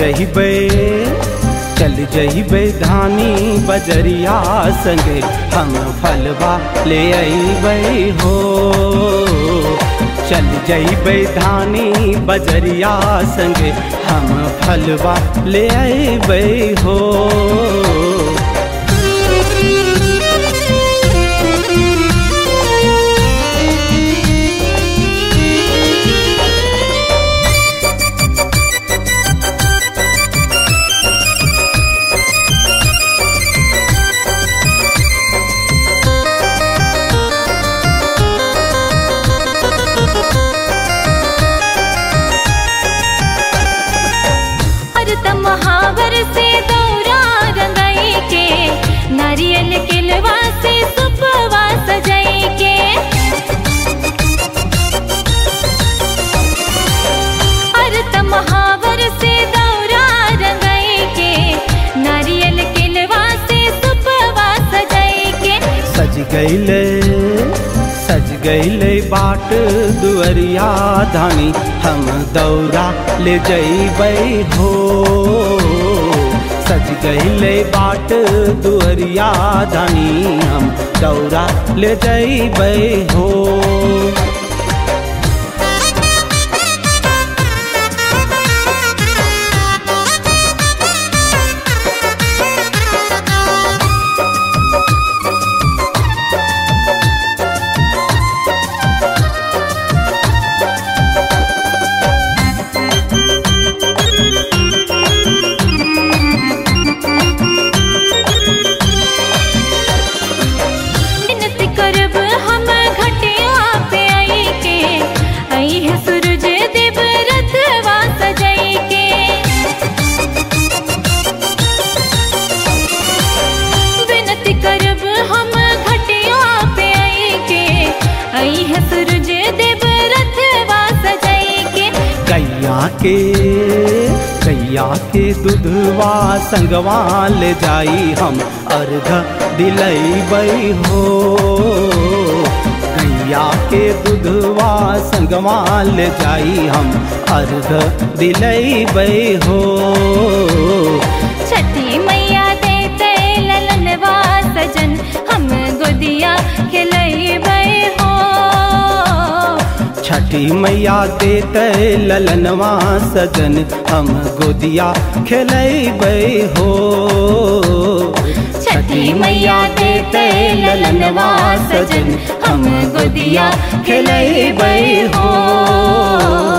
जहिबे चल जहिबे धानी बजरिया संगे हम फलवा ले अइबै हो। चल जइबै धानी बजरिया संगे हम फलवा ले अइबै हो। महावर से दौरा रंगाई के नारियल किलवा से सुपवा सजाई के अर्त महावर से दौरा रंगाई के नारियल किलवा से सुपवा सजाई के सज गईले बाट दुअरिया धानी हम दौरा ले जइबै हो। सज गईले बाट दुअरिया धानी हम दौरा ले जइबै हो। कैया के दूधवा संगवा ले जाई हम अर्घ दिलैबै हो। कैया के दूधवा संगवा ले जाई हम अर्घ दिलैबै हो। छठी मैया देते ललनवा सजन हम गोदिया खिलैबै हो। छठी मैया देते ललनवा सजन हम गोदिया खेलैबै हो। छठी मैया देते ललनवा सजन हम गोदिया खिलैबै हो।